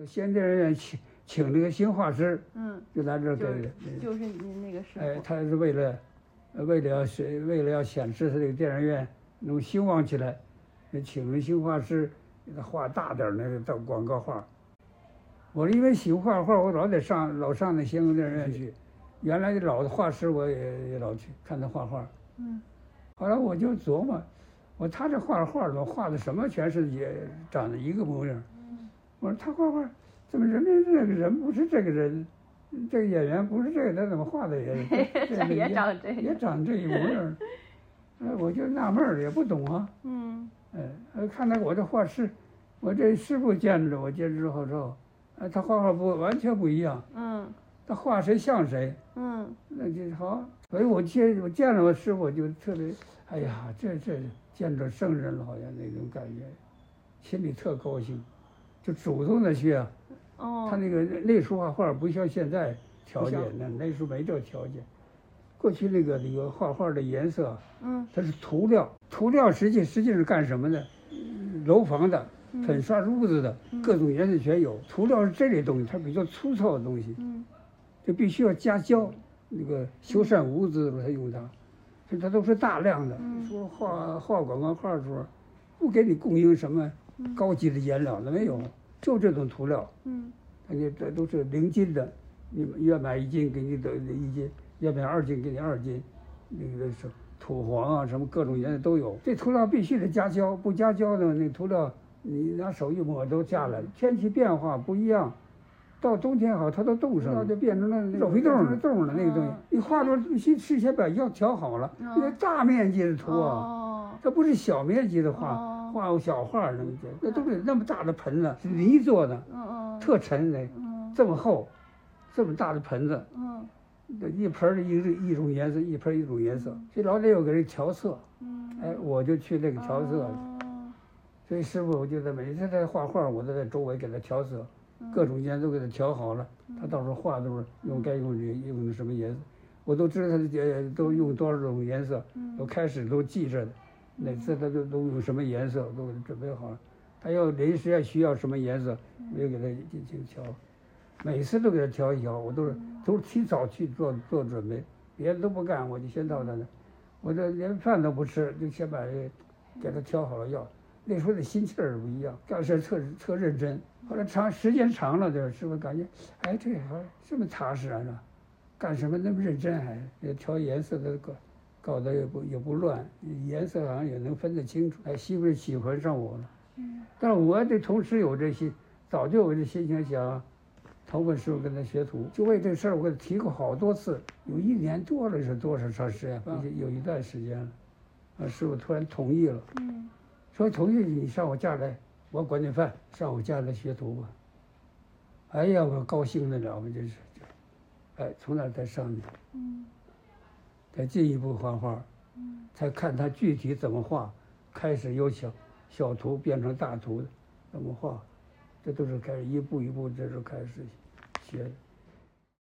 先电影院请那个新画师，就在这儿给， 就是您那个师傅。 哎，他是为了要显示他这个电影院能兴旺起来，请了新画师给他画大点那个广告画。我因为喜欢画画，我老上那先锋电影院去。原来的老的画师我也老去看他画画。后来我就琢磨，他这画怎么画的什么全是也长得一个模样。我说他画画怎么人家这个人不是这个人，这个演员不是这个，他怎么画的也长这一模样？我就纳闷儿，也不懂啊。看来我这画师，我这师傅见着我见之后，他画画完全不一样。他画谁像谁。那就好。所以我见了我师傅，就特别，哎呀，这见着圣人了，好像那种感觉，心里特高兴，就主动的去啊。他那时候画画不像现在条件，那时候没这条件。过去那个画画的颜色，它是涂料，涂料实际是干什么的？楼房的、粉刷屋子的，各种颜色全有。涂料是这类东西，它比较粗糙的东西，就必须要加胶。那个修缮屋子他用它都是大量的。说画广告画的时候，不给你供应什么高级的颜料，那没有，就这种涂料。这都是零斤的，你越买1斤给你的1斤，越买2斤给你2斤，那个是土黄啊，什么各种颜色都有。这涂料必须得加胶，不加胶呢，那涂料你拿手一抹都下来了。天气变化不一样。到冬天好，它都冻上了，就变成了肉皮冻了那个东西。你画出必须事先把要调好了，因为大面积的图啊，它不是小面积的画小画那都是那么大的盆子，是泥做的，特沉的，这么厚，这么大的盆子，一盆的一种颜色，一盆一种颜色，所以老得有个人调色，我就去那个调色了。所以师傅我就在每次在画画，我都在周围给他调色。各种颜色给他调好了，他到时候画都是该用什么颜色，我都知道他都用多少种颜色，都开始都记着的，每次他都用什么颜色都给他准备好了，他要临时需要什么颜色，我就给他进行调，每次都给他调一调，我都是提早去做准备，别的都不干，我就先到他那，我这连饭都不吃，就先把给他调好了药。那时候的心气儿不一样，干事特认真。后来时间长了，这师傅感觉，哎，这还这么踏实啊，干什么那么认真，还调颜色都搞得也不乱，颜色好像也能分得清楚。哎，媳妇喜欢上我了。但是我对同时有这心，早就有这心情想，投奔师傅跟他学徒，就为这事儿我给他提过好多次，有1年多了是多少长时间，有一段时间了，师傅突然同意了。说同意你上我家来，我管你饭，上我家来学徒吧。哎呀，我高兴得了，我真是，从那再上去，再进一步画画，才看他具体怎么画，开始由小图变成大图的，怎么画，这都是开始一步一步，这时候开始学的。